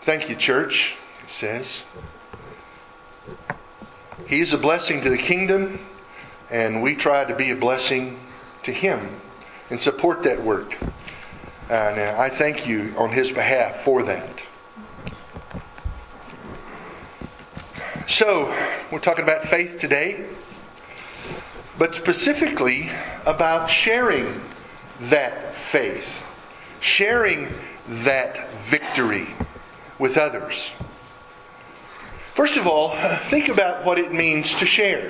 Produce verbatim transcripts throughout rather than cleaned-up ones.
Thank you, church, he says. He is a blessing to the kingdom, and we try to be a blessing to him and support that work. And I thank you on his behalf for that. So, we're talking about faith today, but specifically about sharing that faith, sharing that victory with others. First of all, think about what it means to share.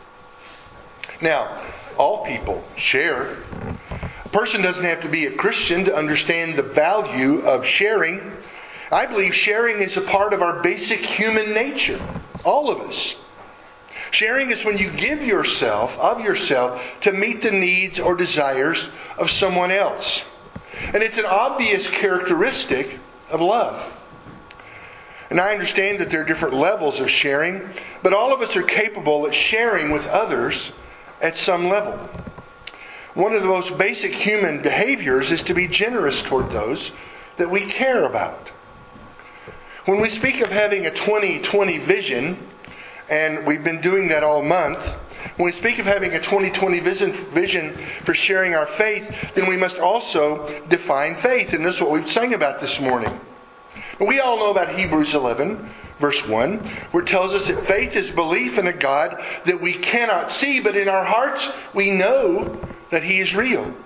Now, all people share. A person doesn't have to be a Christian to understand the value of sharing. I believe sharing is a part of our basic human nature. All of us. Sharing is when you give yourself, of yourself, to meet the needs or desires of someone else. And it's an obvious characteristic of love. And I understand that there are different levels of sharing, but all of us are capable of sharing with others at some level. One of the most basic human behaviors is to be generous toward those that we care about. When we speak of having a twenty twenty vision, and we've been doing that all month, when we speak of having a twenty twenty vision, vision for sharing our faith, then we must also define faith. And this is what we've sang about this morning. We all know about Hebrews eleven, verse one, where it tells us that faith is belief in a God that we cannot see, but in our hearts we know that He is real.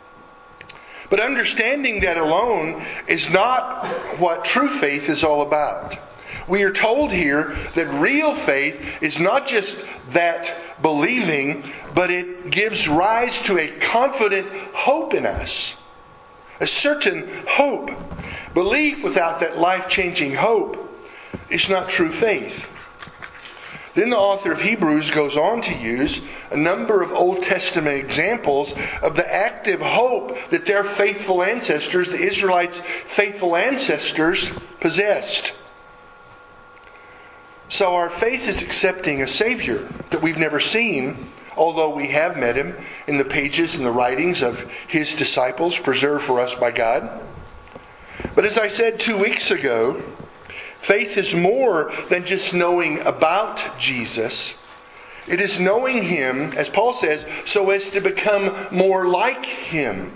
But understanding that alone is not what true faith is all about. We are told here that real faith is not just that believing, but it gives rise to a confident hope in us. A certain hope. Belief without that life-changing hope is not true faith. Then the author of Hebrews goes on to use a number of Old Testament examples of the active hope that their faithful ancestors, the Israelites' faithful ancestors, possessed. So our faith is accepting a Savior that we've never seen, although we have met Him in the pages and the writings of His disciples preserved for us by God. But as I said two weeks ago, faith is more than just knowing about Jesus. It is knowing Him, as Paul says, so as to become more like Him.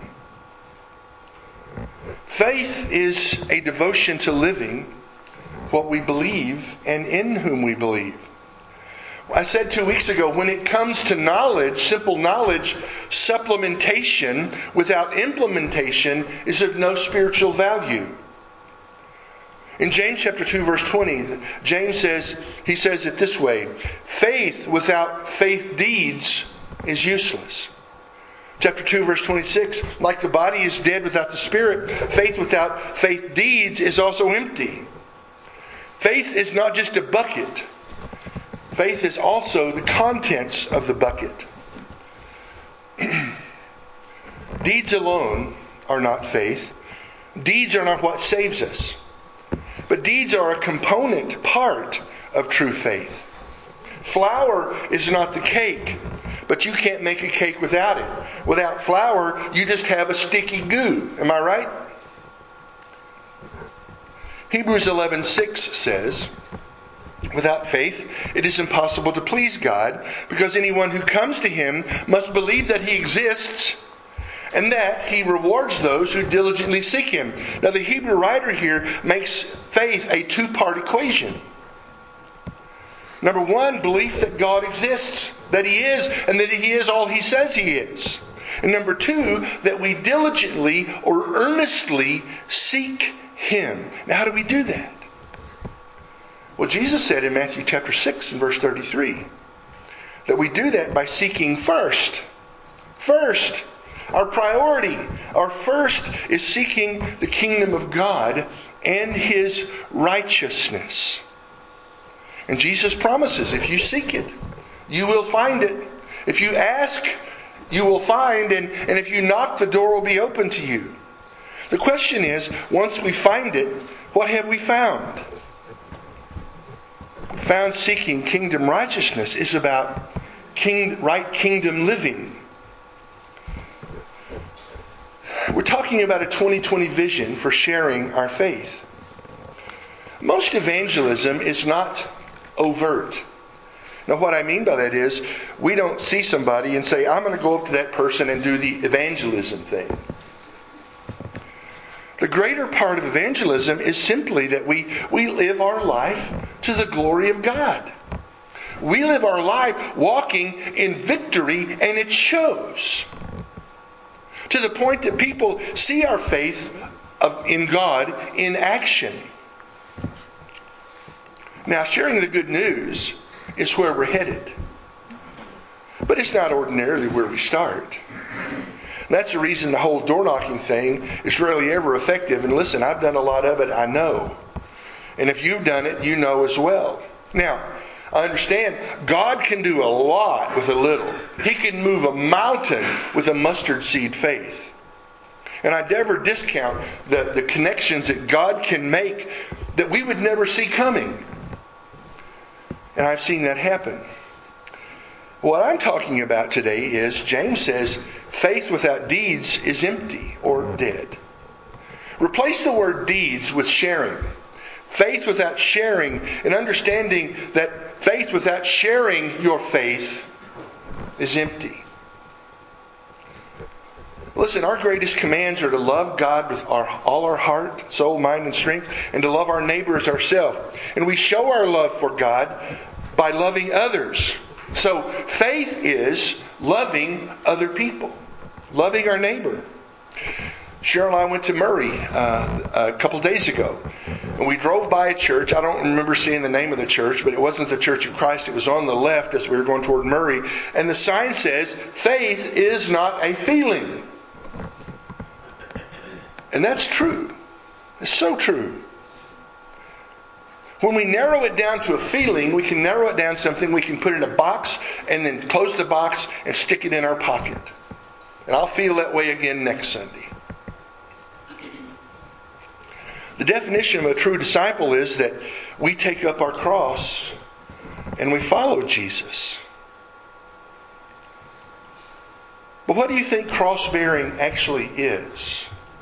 Faith is a devotion to living what we believe and in whom we believe. I said two weeks ago, when it comes to knowledge, simple knowledge, supplementation without implementation is of no spiritual value. In James chapter two, verse twenty, James says, he says it this way, faith without faith deeds is useless. Chapter two, verse twenty-six, like the body is dead without the spirit, faith without faith deeds is also empty. Faith is not just a bucket. Faith is also the contents of the bucket. Deeds alone are not faith. Deeds are not what saves us. But deeds are a component part of true faith. Flour is not the cake, but you can't make a cake without it. Without flour, you just have a sticky goo. Am I right? Hebrews eleven six says, without faith, it is impossible to please God, because anyone who comes to Him must believe that He exists and that He rewards those who diligently seek Him. Now, the Hebrew writer here makes faith a two-part equation. Number one, belief that God exists, that He is, and that He is all He says He is. And number two, that we diligently or earnestly seek Him. Now, how do we do that? Well, Jesus said in Matthew chapter six and verse thirty-three that we do that by seeking first. First. Our priority, our first is seeking the kingdom of God and His righteousness. And Jesus promises, if you seek it, you will find it. If you ask, you will find. And, and if you knock, the door will be open to you. The question is, once we find it, what have we found? Found seeking kingdom righteousness is about king, right kingdom living. We're talking about a twenty twenty vision for sharing our faith. most evangelism is not overt. Now, what I mean by that is, we don't see somebody and say, I'm going to go up to that person and do the evangelism thing. The greater part of evangelism is simply that we, we live our life to the glory of God. We live our life walking in victory, and it shows. To the point that people see our faith of, in God in action. Now, sharing the good news is where we're headed. But it's not ordinarily where we start. That's the reason the whole door knocking thing is rarely ever effective. And listen, I've done a lot of it, I know. And if you've done it, you know as well. Now, I understand God can do a lot with a little. He can move a mountain with a mustard seed faith. And I never discount the, the connections that God can make that we would never see coming. And I've seen that happen. What I'm talking about today is, James says, faith without deeds is empty or dead. Replace the word deeds with sharing. Faith without sharing, and understanding that faith without sharing your faith is empty. Listen, our greatest commands are to love God with our, all our heart, soul, mind, and strength, and to love our neighbor as ourselves. And we show our love for God by loving others. So faith is loving other people, loving our neighbor. Cheryl and I went to Murray uh, a couple days ago, and we drove by a church. I don't remember seeing the name of the church, but it wasn't the Church of Christ. It was on the left as we were going toward Murray. And the sign says, faith is not a feeling. And that's true. It's so true. When we narrow it down to a feeling, we can narrow it down to something we can put in a box and then close the box and stick it in our pocket. And I'll feel that way again next Sunday. The definition of a true disciple is that we take up our cross and we follow Jesus. But what do you think cross-bearing actually is?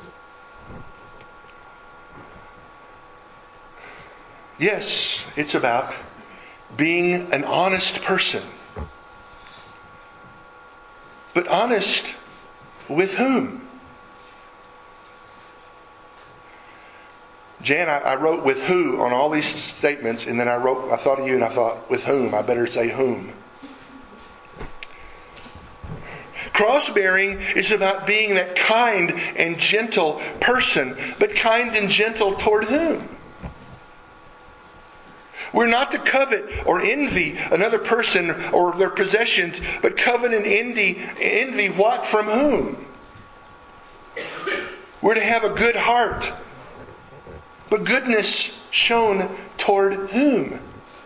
Yes, it's about being an honest person. But honest with whom? Jan, I, I wrote with who on all these statements, and then I wrote, I thought of you and I thought, with whom? I better say whom. Cross-bearing is about being that kind and gentle person, but kind and gentle toward whom? We're not to covet or envy another person or their possessions, but covet and envy, envy what from whom? We're to have a good heart, but goodness shown toward whom?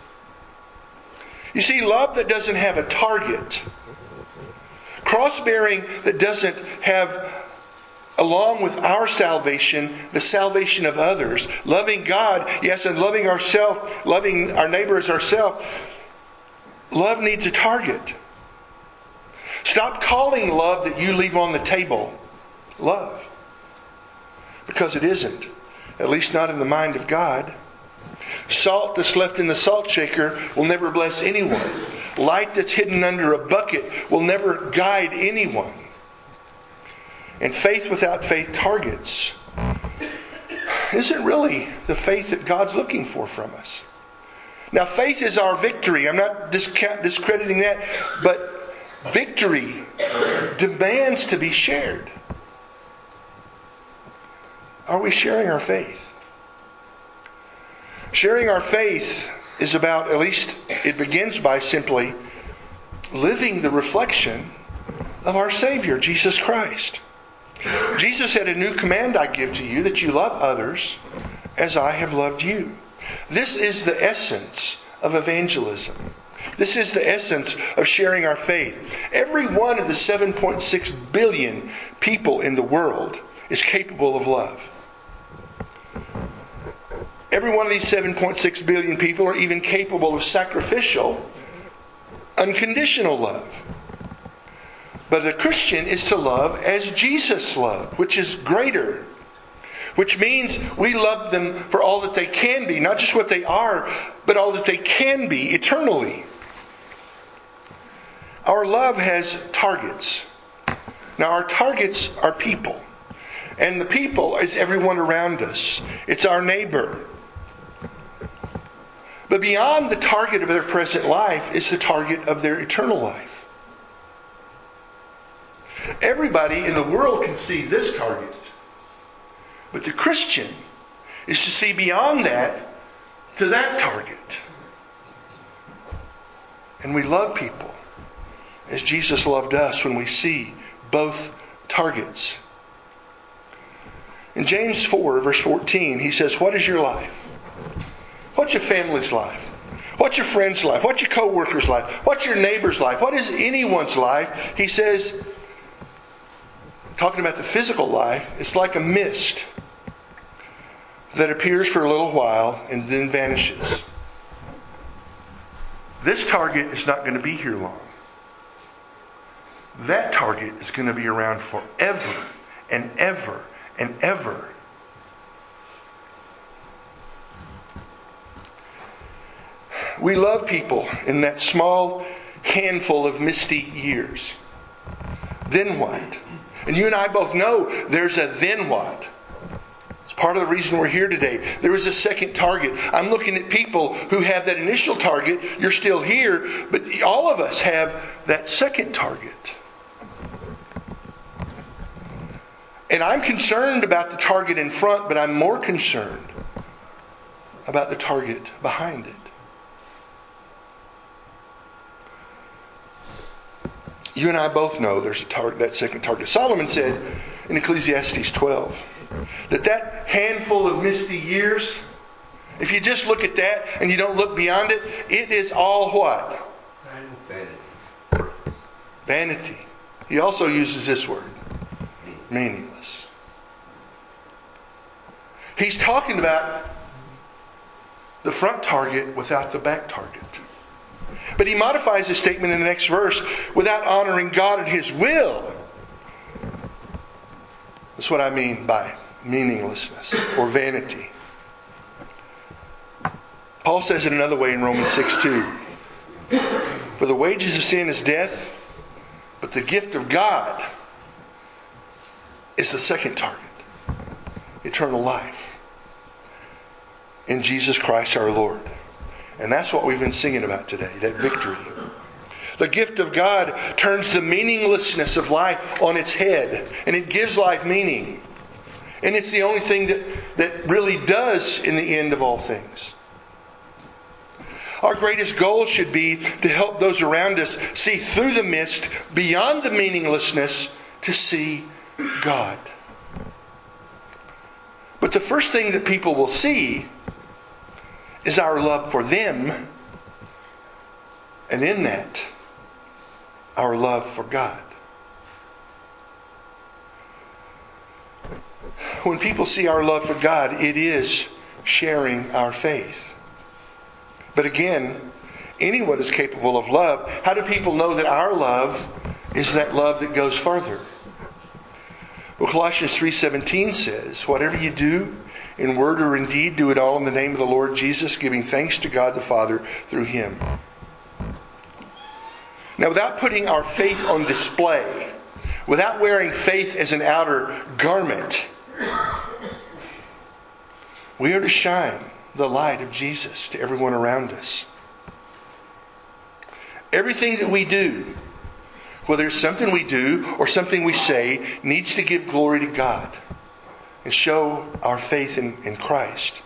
You see, love that doesn't have a target, cross-bearing that doesn't have, along with our salvation, the salvation of others. Loving God, yes, and loving ourselves, loving our neighbor as ourselves. Love needs a target. Stop calling love that you leave on the table love. Because it isn't. At least not in the mind of God. Salt that's left in the salt shaker will never bless anyone. Light that's hidden under a bucket will never guide anyone. And faith without faith targets isn't really the faith that God's looking for from us. Now, faith is our victory. I'm not discrediting that. But victory demands to be shared. Are we sharing our faith? Sharing our faith is about, at least it begins by simply living the reflection of our Savior, Jesus Christ. Jesus said, a new command I give to you, that you love others as I have loved you. This is the essence of evangelism. This is the essence of sharing our faith. Every one of the seven point six billion people in the world is capable of love. Every one of these seven point six billion people are even capable of sacrificial, unconditional love. But the Christian is to love as Jesus loved, which is greater. which means we love them for all that they can be, not just what they are, but all that they can be eternally. Our love has targets. Now, our targets are people. And the people is everyone around us. It's our neighbor. But beyond the target of their present life is the target of their eternal life. Everybody in the world can see this target. But the Christian is to see beyond that to that target. And we love people as Jesus loved us when we see both targets. In James four, verse fourteen, he says, what is your life? What's your family's life? What's your friend's life? What's your co-worker's life? What's your neighbor's life? What is anyone's life? He says, talking about the physical life, it's like a mist that appears for a little while and then vanishes. This target is not going to be here long. That target is going to be around forever and ever and ever. We love people in that small handful of misty years. Then what? And you and I both know there's a then what. It's part of the reason we're here today. There is a second target. I'm looking at people who have that initial target. You're still here, but all of us have that second target. And I'm concerned about the target in front, but I'm more concerned about the target behind it. You and I both know there's a target, that second target. Solomon said in Ecclesiastes twelve that that handful of misty years, if you just look at that and you don't look beyond it, it is all what? Vanity. Vanity. He also uses this word. Meaningless. He's talking about the front target without the back target. But he modifies his statement in the next verse, without honoring God and His will. That's what I mean by meaninglessness or vanity. Paul says it another way in Romans six two. For the wages of sin is death, but the gift of God is the second target. Eternal life in Jesus Christ our Lord. And that's what we've been singing about today, that victory. The gift of God turns the meaninglessness of life on its head, and it gives life meaning. And it's the only thing that, that really does in the end of all things. Our greatest goal should be to help those around us see through the mist, beyond the meaninglessness, to see God. But the first thing that people will see is our love for them, and in that, our love for God. When people see our love for God, it is sharing our faith. But again, anyone is capable of love. How do people know that our love is that love that goes further? Well, Colossians three seventeen says, whatever you do, in word or in deed, do it all in the name of the Lord Jesus, giving thanks to God the Father through Him. Now, without putting our faith on display, without wearing faith as an outer garment, we are to shine the light of Jesus to everyone around us. Everything that we do, whether it's something we do or something we say, needs to give glory to God and show our faith in, in Christ.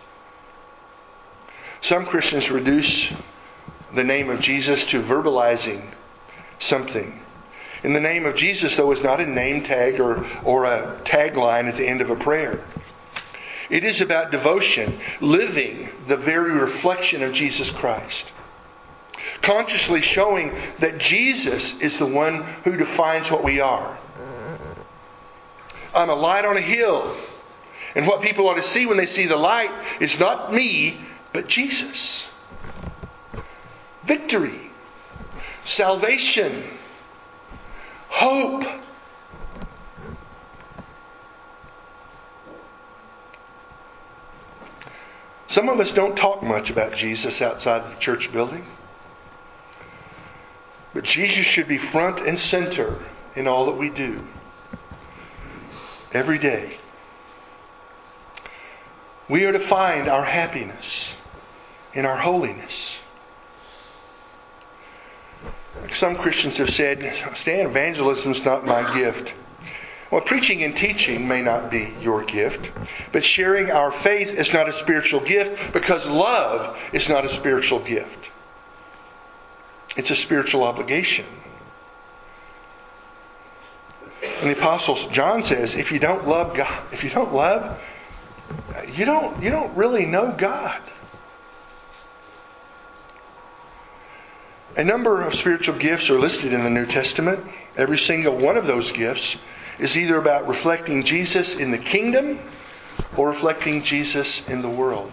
Some Christians reduce the name of Jesus to verbalizing something. And the name of Jesus, though, is not a name tag or, or a tagline at the end of a prayer. It is about devotion, living the very reflection of Jesus Christ. Consciously showing that Jesus is the one who defines what we are. I'm a light on a hill. And what people ought to see when they see the light is not me, but Jesus. Victory. Salvation. Hope. Some of us don't talk much about Jesus outside of the church building. But Jesus should be front and center in all that we do. Every day. We are to find our happiness in our holiness. Like some Christians have said, Stan, evangelism is not my gift. Well, preaching and teaching may not be your gift, but sharing our faith is not a spiritual gift because love is not a spiritual gift. It's a spiritual obligation. And the Apostle John says, if you don't love God, if you don't love, you don't, you don't really know God. A number of spiritual gifts are listed in the New Testament. Every single one of those gifts is either about reflecting Jesus in the kingdom or reflecting Jesus in the world.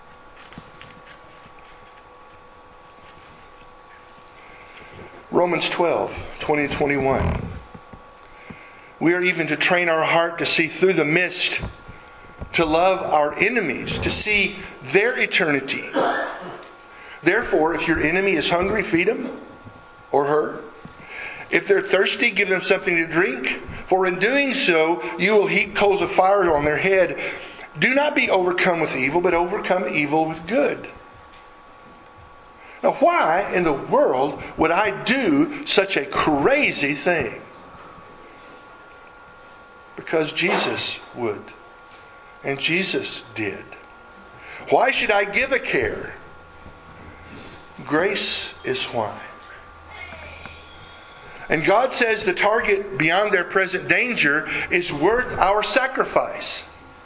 Romans twelve, twenty and twenty-one. We are even to train our heart to see through the mist, to love our enemies, to see their eternity. Therefore, if your enemy is hungry, feed him or her. If they're thirsty, give them something to drink. For in doing so, you will heap coals of fire on their head. Do not be overcome with evil, but overcome evil with good. Now, why in the world would I do such a crazy thing? Because Jesus would. And Jesus did. Why should I give a care? Grace is why. And God says the target beyond their present danger is worth our sacrifice.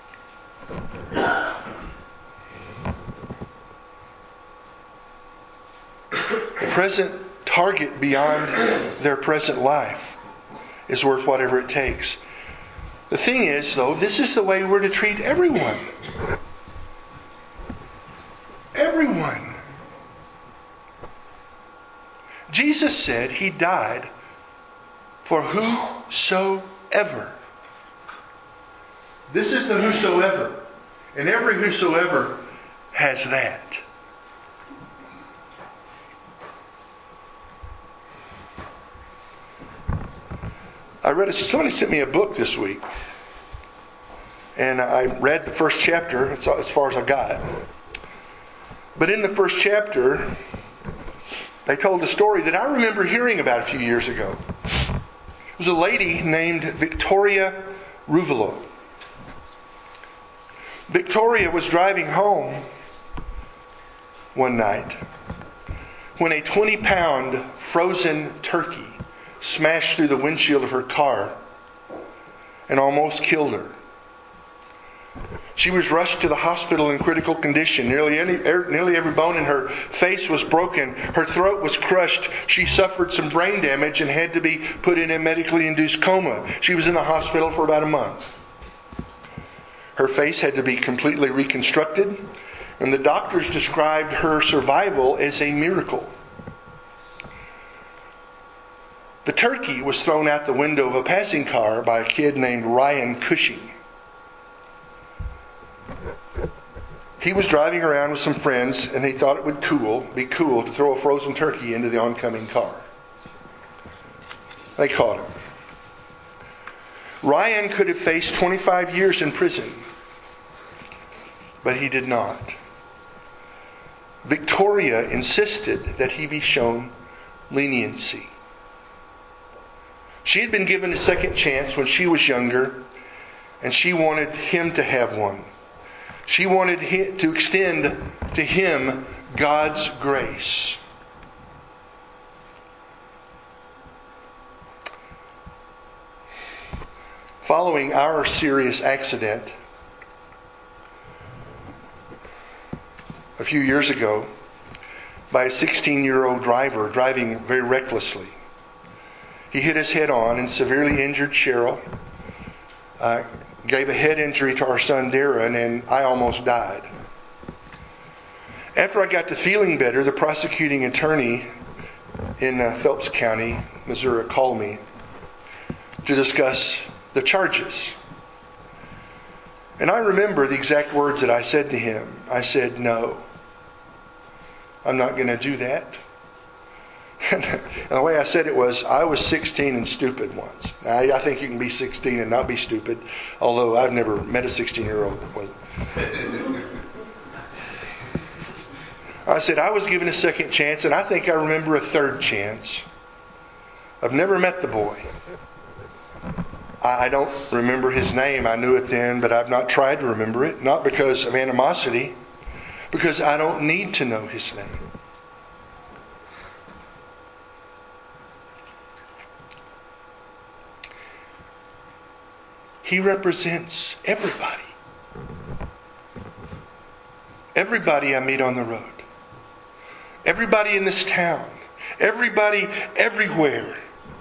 The present target beyond their present life is worth whatever it takes. The thing is, though, this is the way we're to treat everyone. Everyone. Jesus said He died for whosoever. This is the whosoever. And every whosoever has that. I read a, somebody sent me a book this week. And I read the first chapter. That's as far as I got. But in the first chapter, they told a story that I remember hearing about a few years ago. It was a lady named Victoria Ruvolo. Victoria was driving home one night when a twenty-pound frozen turkey smashed through the windshield of her car and almost killed her. She was rushed to the hospital in critical condition. Nearly, any, nearly every bone in her face was broken. Her throat was crushed. She suffered some brain damage and had to be put in a medically induced coma. She was in the hospital for about a month. Her face had to be completely reconstructed, and the doctors described her survival as a miracle. The turkey was thrown out the window of a passing car by a kid named Ryan Cushing. He was driving around with some friends, and he thought it would cool, be cool to throw a frozen turkey into the oncoming car. They caught him. Ryan could have faced twenty-five years in prison, but he did not. Victoria insisted that he be shown leniency. She had been given a second chance when she was younger, and she wanted him to have one. She wanted him to extend to him God's grace. Following our serious accident a few years ago by a sixteen-year-old driver driving very recklessly, he hit his head on and severely injured Cheryl. Uh, gave a head injury to our son Darren, and I almost died. After I got to feeling better, the prosecuting attorney in uh, Phelps County, Missouri, called me to discuss the charges. And I remember the exact words that I said to him. I said, no, I'm not going to do that. And the way I said it was, I was sixteen and stupid once. Now, I think you can be sixteen and not be stupid, although I've never met a sixteen-year-old that was. I said, I was given a second chance, and I think I remember a third chance. I've never met the boy. I don't remember his name. I knew it then, but I've not tried to remember it. Not because of animosity, because I don't need to know his name. He represents everybody. Everybody I meet on the road. Everybody in this town. Everybody everywhere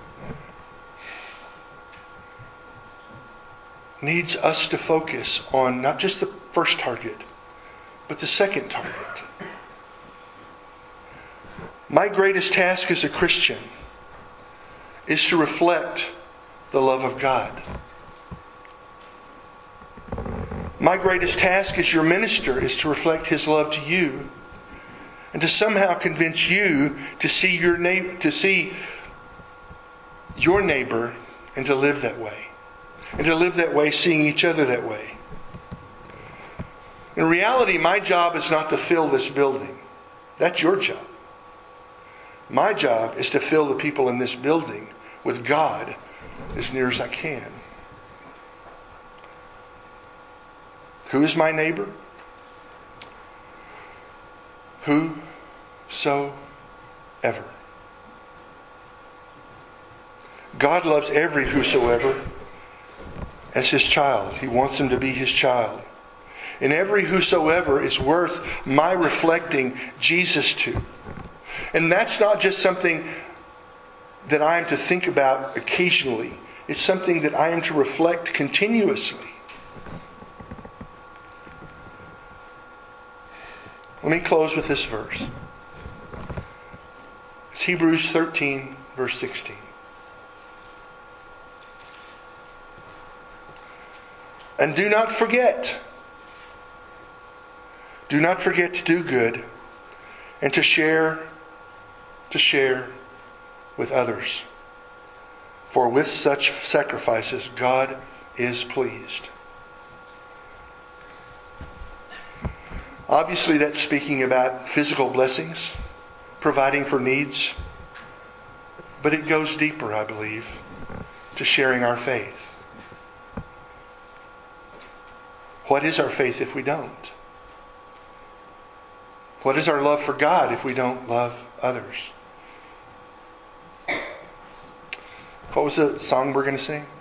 needs us to focus on not just the first target, but the second target. My greatest task as a Christian is to reflect the love of God. My greatest task as your minister is to reflect His love to you and to somehow convince you to see your neighbor, to see your neighbor and to live that way. And to live that way, seeing each other that way. In reality, my job is not to fill this building. That's your job. My job is to fill the people in this building with God as near as I can. Who is my neighbor? Whosoever. God loves every whosoever as His child. He wants them to be His child. And every whosoever is worth my reflecting Jesus to. And that's not just something that I am to think about occasionally. It's something that I am to reflect continuously. Let me close with this verse. It's Hebrews thirteen, verse sixteen. And do not forget, do not forget to do good and to share, to share with others. For with such sacrifices, God is pleased. Obviously, that's speaking about physical blessings, providing for needs. But it goes deeper, I believe, to sharing our faith. What is our faith if we don't? What is our love for God if we don't love others? What was the song we're going to sing?